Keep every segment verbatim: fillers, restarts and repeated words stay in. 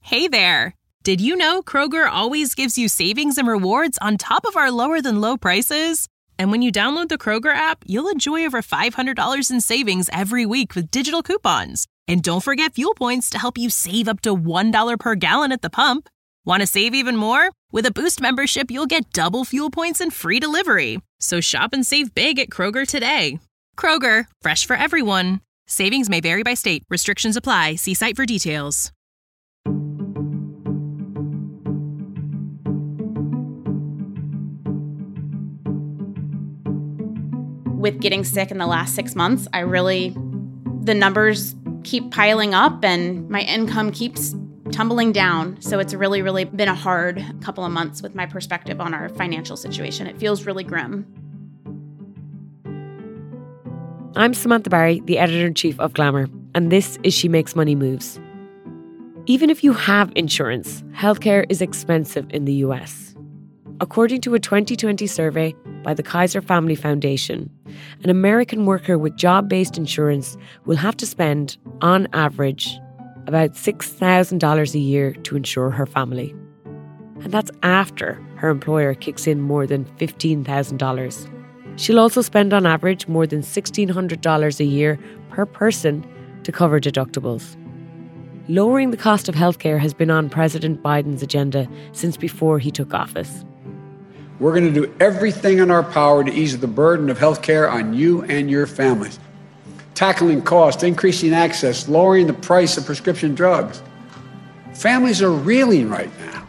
Hey there! Did you know Kroger always gives you savings and rewards on top of our lower-than-low prices? And when you download the Kroger app, you'll enjoy over five hundred dollars in savings every week with digital coupons. And don't forget fuel points to help you save up to one dollar per gallon at the pump. Want to save even more? With a Boost membership, you'll get double fuel points and free delivery. So shop and save big at Kroger today. Kroger, fresh for everyone. Savings may vary by state. Restrictions apply. See site for details. With getting sick in the last six months, I really, the numbers keep piling up and my income keeps tumbling down. So it's really, really been a hard couple of months with my perspective on our financial situation. It feels really grim. I'm Samantha Barry, the editor-in-chief of Glamour, and this is She Makes Money Moves. Even if you have insurance, healthcare is expensive in the U S. According to a twenty twenty survey by the Kaiser Family Foundation, an American worker with job-based insurance will have to spend, on average, about six thousand dollars a year to insure her family. And that's after her employer kicks in more than fifteen thousand dollars. She'll also spend on average more than one thousand six hundred dollars a year per person to cover deductibles. Lowering the cost of healthcare has been on President Biden's agenda since before he took office. We're going to do everything in our power to ease the burden of healthcare on you and your families. Tackling costs, increasing access, lowering the price of prescription drugs. Families are reeling right now.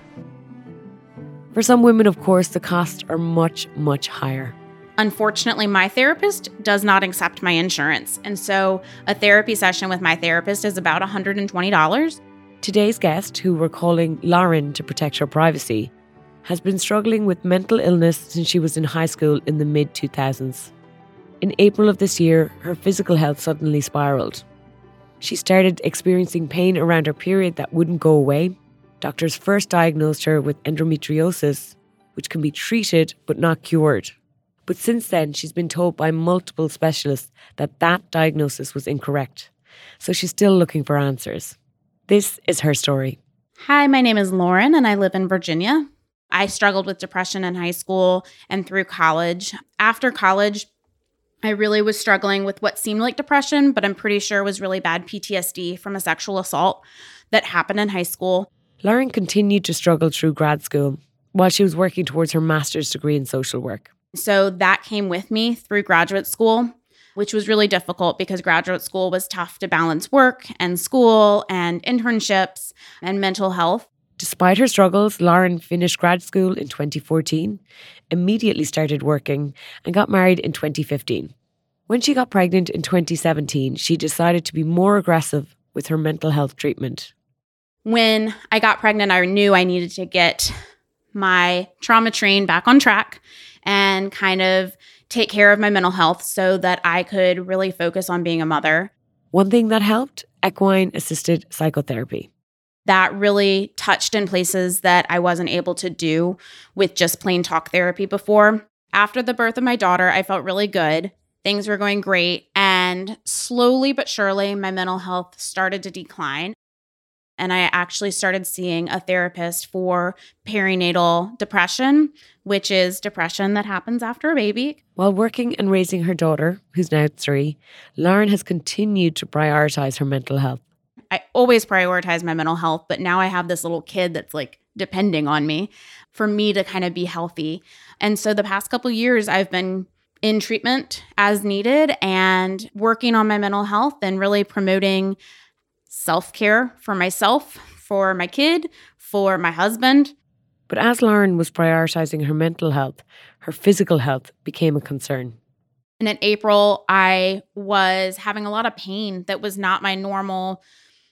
For some women, of course, the costs are much, much higher. Unfortunately, my therapist does not accept my insurance. And so a therapy session with my therapist is about one hundred twenty dollars. Today's guest, who we're calling Lauren to protect her privacy, has been struggling with mental illness since she was in high school in the mid two thousands. In April of this year, her physical health suddenly spiraled. She started experiencing pain around her period that wouldn't go away. Doctors first diagnosed her with endometriosis, which can be treated but not cured. But since then, she's been told by multiple specialists that that diagnosis was incorrect. So she's still looking for answers. This is her story. Hi, my name is Lauren and I live in Virginia. I struggled with depression in high school and through college. After college, I really was struggling with what seemed like depression, but I'm pretty sure was really bad P T S D from a sexual assault that happened in high school. Lauren continued to struggle through grad school while she was working towards her master's degree in social work. So that came with me through graduate school, which was really difficult because graduate school was tough to balance work and school and internships and mental health. Despite her struggles, Lauren finished grad school in twenty fourteen, immediately started working, and got married in twenty fifteen. When she got pregnant in twenty seventeen, she decided to be more aggressive with her mental health treatment. When I got pregnant, I knew I needed to get my trauma train back on track and kind of take care of my mental health so that I could really focus on being a mother. One thing that helped, equine-assisted psychotherapy. That really touched in places that I wasn't able to do with just plain talk therapy before. After the birth of my daughter, I felt really good. Things were going great. And slowly but surely, my mental health started to decline. And I actually started seeing a therapist for perinatal depression, which is depression that happens after a baby. While working and raising her daughter, who's now three, Lauren has continued to prioritize her mental health. I always prioritize my mental health, but now I have this little kid that's like depending on me for me to kind of be healthy. And so the past couple of years, I've been in treatment as needed and working on my mental health and really promoting self-care for myself, for my kid, for my husband. But as Lauren was prioritizing her mental health, her physical health became a concern. And in April, I was having a lot of pain that was not my normal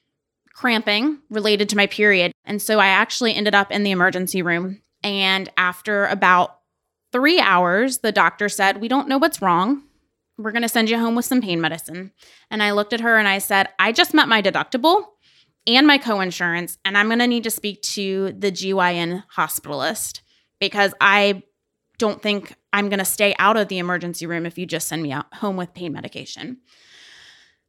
cramping related to my period. And so I actually ended up in the emergency room. And after about three hours, the doctor said, "We don't know what's wrong. We're going to send you home with some pain medicine." And I looked at her and I said, "I just met my deductible and my coinsurance, and I'm going to need to speak to the G Y N hospitalist because I don't think I'm going to stay out of the emergency room if you just send me out home with pain medication."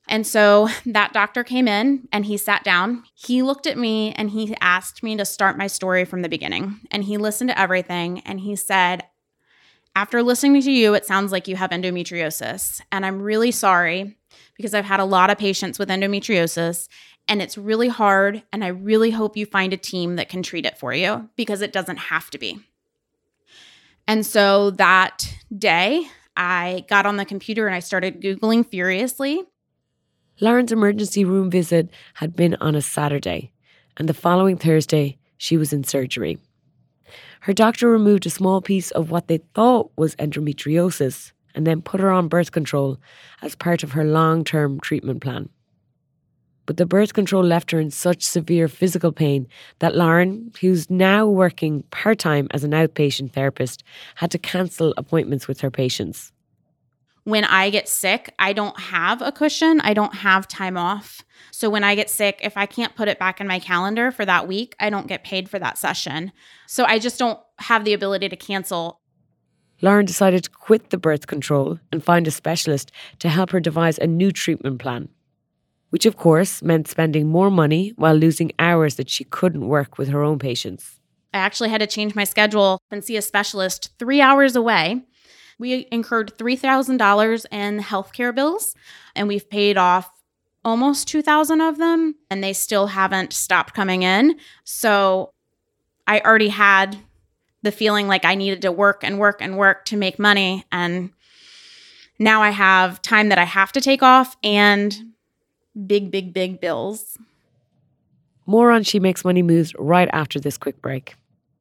And so that doctor came in and he sat down. He looked at me and he asked me to start my story from the beginning. And he listened to everything. And he said, after listening to you, it sounds like you have endometriosis. And I'm really sorry because I've had a lot of patients with endometriosis and it's really hard. And I really hope you find a team that can treat it for you because it doesn't have to be. And so that day, I got on the computer and I started Googling furiously. Lauren's emergency room visit had been on a Saturday, and the following Thursday, she was in surgery. Her doctor removed a small piece of what they thought was endometriosis and then put her on birth control as part of her long-term treatment plan. But the birth control left her in such severe physical pain that Lauren, who's now working part-time as an outpatient therapist, had to cancel appointments with her patients. When I get sick, I don't have a cushion. I don't have time off. So when I get sick, if I can't put it back in my calendar for that week, I don't get paid for that session. So I just don't have the ability to cancel. Lauren decided to quit the birth control and find a specialist to help her devise a new treatment plan, which of course meant spending more money while losing hours that she couldn't work with her own patients. I actually had to change my schedule and see a specialist three hours away. We incurred three thousand dollars in healthcare bills, and we've paid off almost two thousand dollars of them, and they still haven't stopped coming in. So I already had the feeling like I needed to work and work and work to make money, and now I have time that I have to take off and big, big, big bills. More on She Makes Money Moves right after this quick break.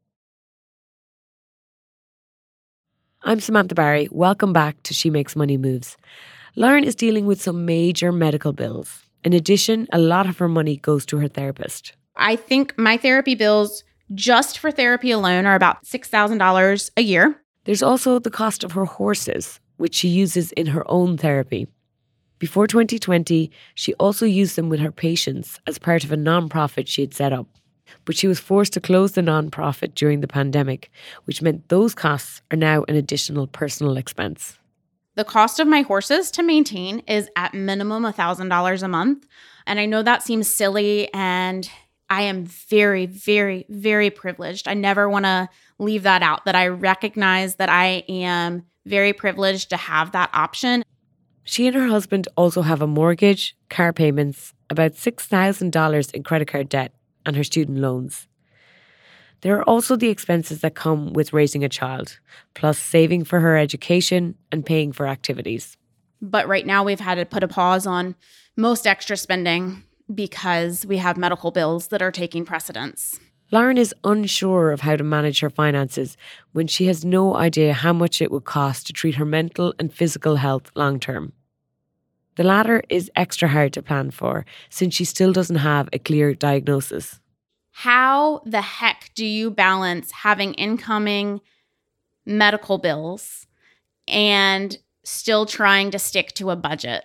I'm Samantha Barry. Welcome back to She Makes Money Moves. Lauren is dealing with some major medical bills. In addition, a lot of her money goes to her therapist. I think my therapy bills just for therapy alone are about six thousand dollars a year. There's also the cost of her horses, which she uses in her own therapy. Before twenty twenty, she also used them with her patients as part of a non-profit she had set up. But she was forced to close the non-profit during the pandemic, which meant those costs are now an additional personal expense. The cost of my horses to maintain is at minimum one thousand dollars a month. And I know that seems silly, and I am very, very, very privileged. I never want to leave that out, that I recognize that I am very privileged to have that option. She and her husband also have a mortgage, car payments, about six thousand dollars in credit card debt, and her student loans. There are also the expenses that come with raising a child, plus saving for her education and paying for activities. But right now we've had to put a pause on most extra spending because we have medical bills that are taking precedence. Lauren is unsure of how to manage her finances when she has no idea how much it would cost to treat her mental and physical health long term. The latter is extra hard to plan for since she still doesn't have a clear diagnosis. How the heck do you balance having incoming medical bills and still trying to stick to a budget?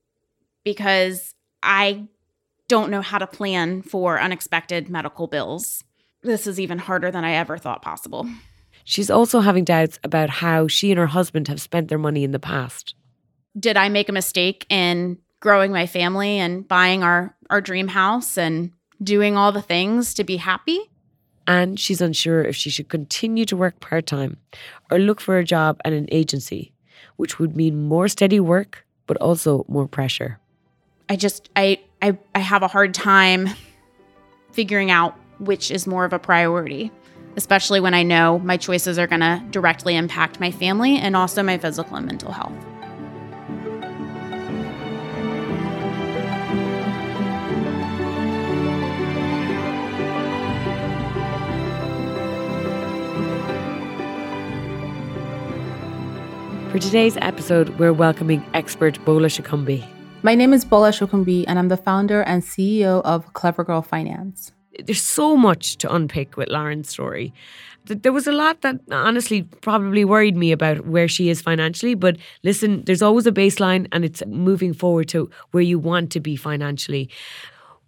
Because I don't know how to plan for unexpected medical bills. This is even harder than I ever thought possible. She's also having doubts about how she and her husband have spent their money in the past. Did I make a mistake in growing my family and buying our, our dream house and doing all the things to be happy? And she's unsure if she should continue to work part-time or look for a job at an agency, which would mean more steady work, but also more pressure. I just, I, I, I have a hard time figuring out which is more of a priority, especially when I know my choices are going to directly impact my family and also my physical and mental health. For today's episode, we're welcoming expert Bola Shokunbi. My name is Bola Shokunbi, and I'm the founder and C E O of Clever Girl Finance. There's so much to unpick with Lauren's story. There was a lot that honestly probably worried me about where she is financially, but listen, there's always a baseline and it's moving forward to where you want to be financially.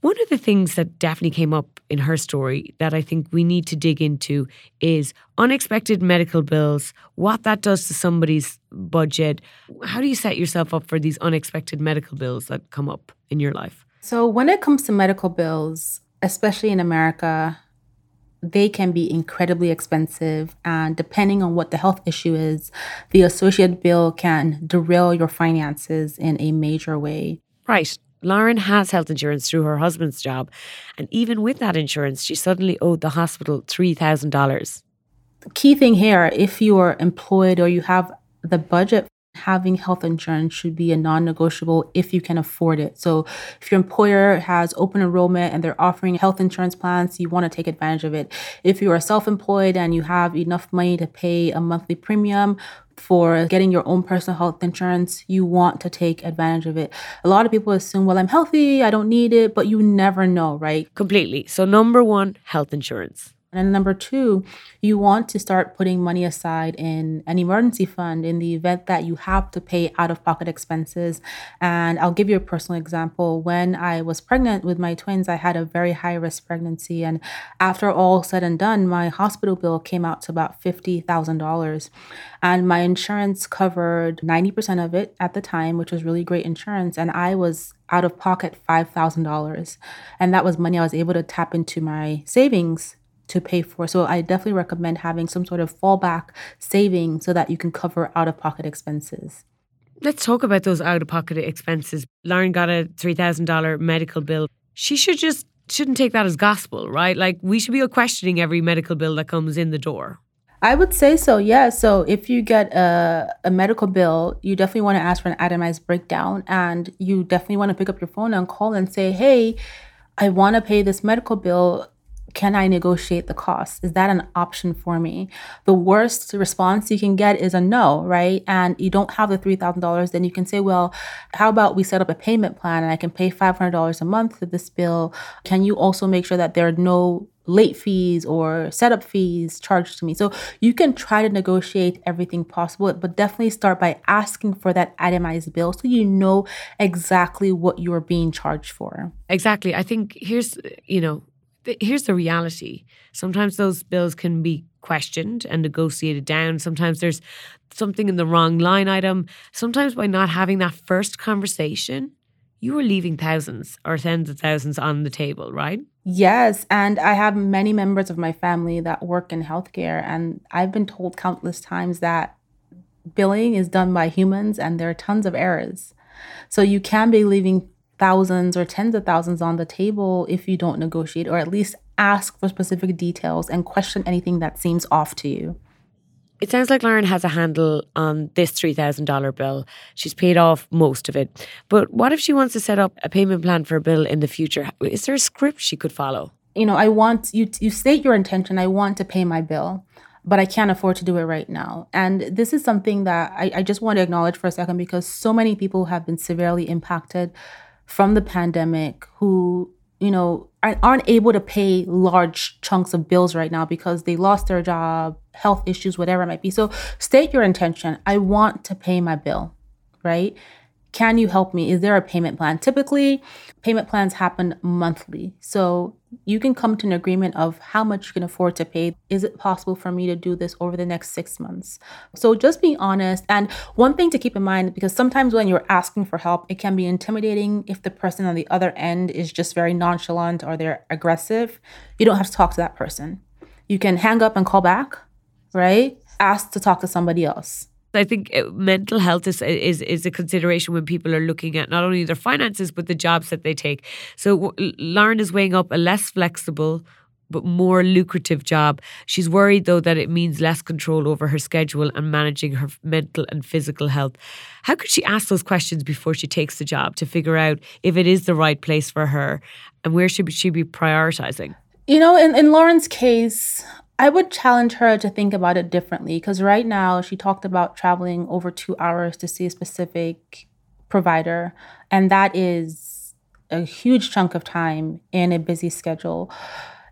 One of the things that definitely came up in her story that I think we need to dig into is unexpected medical bills, what that does to somebody's budget. How do you set yourself up for these unexpected medical bills that come up in your life? So when it comes to medical bills, especially in America, they can be incredibly expensive. And depending on what the health issue is, the associated bill can derail your finances in a major way. Right. Lauren has health insurance through her husband's job. And even with that insurance, she suddenly owed the hospital three thousand dollars. The key thing here, if you are employed or you have the budget, having health insurance should be a non-negotiable if you can afford it. So if your employer has open enrollment and they're offering health insurance plans, you want to take advantage of it. If you are self-employed and you have enough money to pay a monthly premium for getting your own personal health insurance, you want to take advantage of it. A lot of people assume, well, I'm healthy, I don't need it, but you never know, right? Completely. So number one, health insurance. And number two, you want to start putting money aside in an emergency fund in the event that you have to pay out-of-pocket expenses. And I'll give you a personal example. When I was pregnant with my twins, I had a very high-risk pregnancy. And after all said and done, my hospital bill came out to about fifty thousand dollars. And my insurance covered ninety percent of it at the time, which was really great insurance. And I was out of pocket five thousand dollars. And that was money I was able to tap into my savings to pay for. So I definitely recommend having some sort of fallback saving so that you can cover out-of-pocket expenses. Let's talk about those out-of-pocket expenses. Lauren got a three thousand dollars medical bill. She should just shouldn't take that as gospel, right? Like, we should be questioning every medical bill that comes in the door. I would say so, yeah. So if you get a, a medical bill, you definitely want to ask for an itemized breakdown, and you definitely want to pick up your phone and call and say, hey, I want to pay this medical bill. Can I negotiate the cost? Is that an option for me? The worst response you can get is a no, right? And you don't have the three thousand dollars, then you can say, well, how about we set up a payment plan and I can pay five hundred dollars a month for this bill? Can you also make sure that there are no late fees or setup fees charged to me? So you can try to negotiate everything possible, but definitely start by asking for that itemized bill so you know exactly what you're being charged for. Exactly. I think here's, you know, here's the reality. Sometimes those bills can be questioned and negotiated down. Sometimes there's something in the wrong line item. Sometimes by not having that first conversation, you are leaving thousands or tens of thousands on the table, right? Yes. And I have many members of my family that work in healthcare. And I've been told countless times that billing is done by humans and there are tons of errors. So you can be leaving thousands or tens of thousands on the table if you don't negotiate, or at least ask for specific details and question anything that seems off to you. It sounds like Lauren has a handle on this three thousand dollars bill. She's paid off most of it. But what if she wants to set up a payment plan for a bill in the future? Is there a script she could follow? You know, I want you, you state your intention. I want to pay my bill, but I can't afford to do it right now. And this is something that I, I just want to acknowledge for a second, because so many people have been severely impacted from the pandemic who, you know, aren't able to pay large chunks of bills right now because they lost their job, health issues, whatever it might be. So state your intention. I want to pay my bill, right? Can you help me? Is there a payment plan? Typically, payment plans happen monthly. So you can come to an agreement of how much you can afford to pay. Is it possible for me to do this over the next six months? So just be honest. And one thing to keep in mind, because sometimes when you're asking for help, it can be intimidating if the person on the other end is just very nonchalant or they're aggressive. You don't have to talk to that person. You can hang up and call back, right? Ask to talk to somebody else. I think mental health is, is is a consideration when people are looking at not only their finances, but the jobs that they take. So Lauren is weighing up a less flexible but more lucrative job. She's worried, though, that it means less control over her schedule and managing her mental and physical health. How could she ask those questions before she takes the job to figure out if it is the right place for her, and where should she be prioritizing? You know, in, in Lauren's case, I would challenge her to think about it differently, because right now she talked about traveling over two hours to see a specific provider, and that is a huge chunk of time in a busy schedule.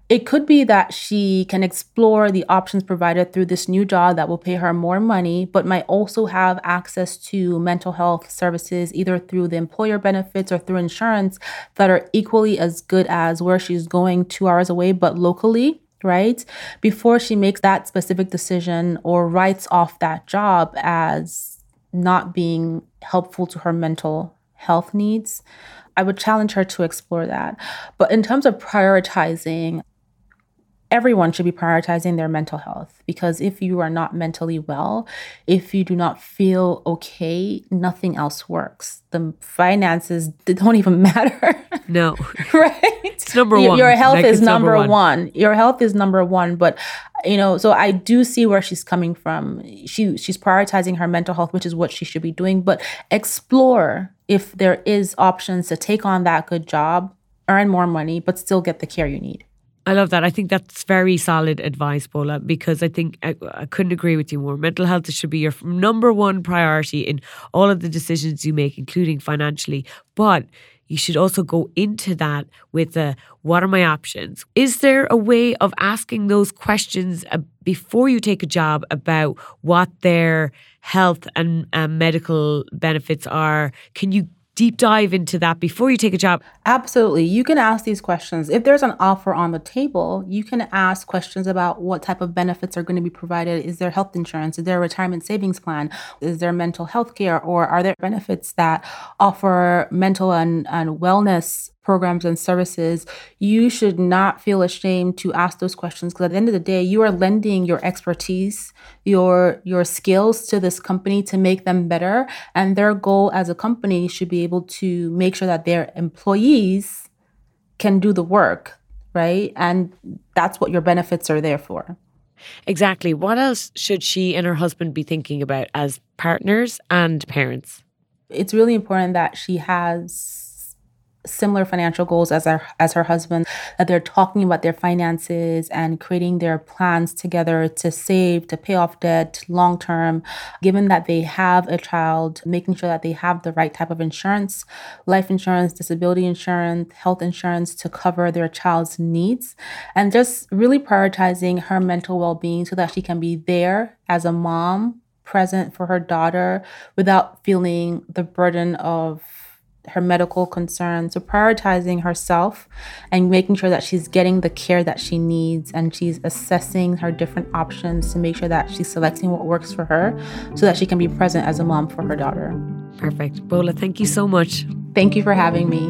It could be that she can explore the options provided through this new job that will pay her more money, but might also have access to mental health services, either through the employer benefits or through insurance, that are equally as good as where she's going two hours away, but locally, right? Before she makes that specific decision or writes off that job as not being helpful to her mental health needs, I would challenge her to explore that. But in terms of prioritizing, everyone should be prioritizing their mental health, because if you are not mentally well, if you do not feel okay, nothing else works. The finances, they don't even matter. No. Right? It's number your, one. Your health like is number, number one. one. Your health is number one. But, you know, so I do see where she's coming from. She She's prioritizing her mental health, which is what she should be doing. But explore if there is options to take on that good job, earn more money, but still get the care you need. I love that. I think that's very solid advice, Bola, because I think I, I couldn't agree with you more. Mental health should be your number one priority in all of the decisions you make, including financially. But you should also go into that with a, what are my options? Is there a way of asking those questions uh, before you take a job about what their health and uh, medical benefits are? Can you deep dive into that before you take a job? Absolutely. You can ask these questions. If there's an offer on the table, you can ask questions about what type of benefits are going to be provided. Is there health insurance? Is there a retirement savings plan? Is there mental health care? Or are there benefits that offer mental and, and wellness programs and services? You should not feel ashamed to ask those questions, because at the end of the day, you are lending your expertise, your your skills to this company to make them better. And their goal as a company should be able to make sure that their employees can do the work, right? And that's what your benefits are there for. Exactly. What else should she and her husband be thinking about as partners and parents? It's really important that she has similar financial goals as her, as her husband, that they're talking about their finances and creating their plans together to save, to pay off debt long term. Given that they have a child, making sure that they have the right type of insurance, life insurance, disability insurance, health insurance to cover their child's needs, and just really prioritizing her mental well-being so that she can be there as a mom, present for her daughter without feeling the burden of her medical concerns. So prioritizing herself and making sure that she's getting the care that she needs, and she's assessing her different options to make sure that she's selecting what works for her so that she can be present as a mom for her daughter. Perfect. Bola, thank you so much. Thank you for having me.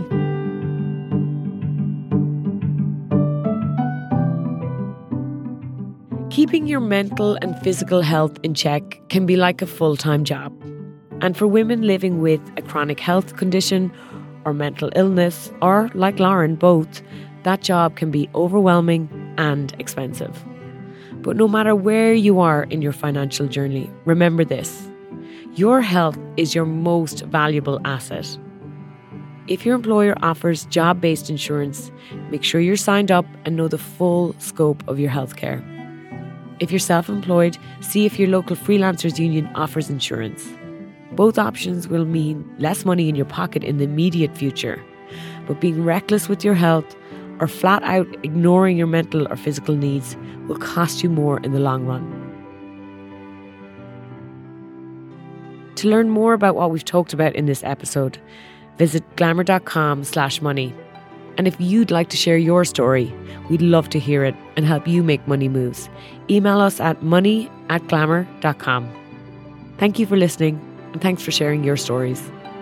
Keeping your mental and physical health in check can be like a full-time job. And for women living with a chronic health condition or mental illness, or like Lauren, both, that job can be overwhelming and expensive. But no matter where you are in your financial journey, remember this: your health is your most valuable asset. If your employer offers job-based insurance, make sure you're signed up and know the full scope of your healthcare. If you're self-employed, see if your local freelancers union offers insurance. Both options will mean less money in your pocket in the immediate future, but being reckless with your health or flat out ignoring your mental or physical needs will cost you more in the long run. To learn more about what we've talked about in this episode, visit glamour.com slash money. And if you'd like to share your story, we'd love to hear it and help you make money moves. Email us at money at glamour dot com. Thank you for listening, and thanks for sharing your stories.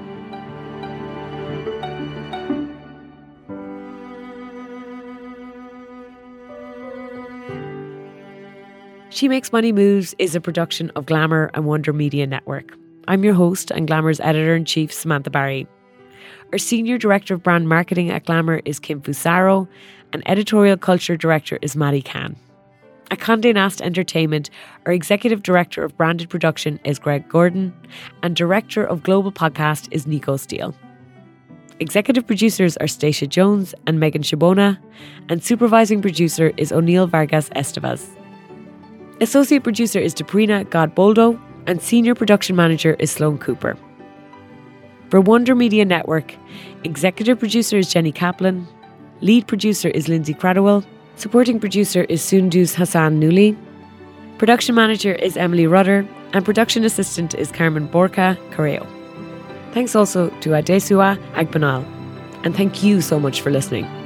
She Makes Money Moves is a production of Glamour and Wonder Media Network. I'm your host and Glamour's Editor-in-Chief, Samantha Barry. Our Senior Director of Brand Marketing at Glamour is Kim Fusaro, and Editorial Culture Director is Maddie Khan. At Condé Nast Entertainment, our Executive Director of Branded Production is Greg Gordon, and Director of Global Podcast is Nico Steele. Executive Producers are Stacia Jones and Megan Shabona, and Supervising Producer is O'Neill Vargas Estevez. Associate Producer is Deprina Godboldo, and Senior Production Manager is Sloan Cooper. For Wonder Media Network, Executive Producer is Jenny Kaplan, Lead Producer is Lindsay Cradwell, Supporting producer is Sundus Hassan Nuli. Production manager is Emily Rudder. And production assistant is Carmen Borca Correo. Thanks also to Adesua Agbanal. And thank you so much for listening.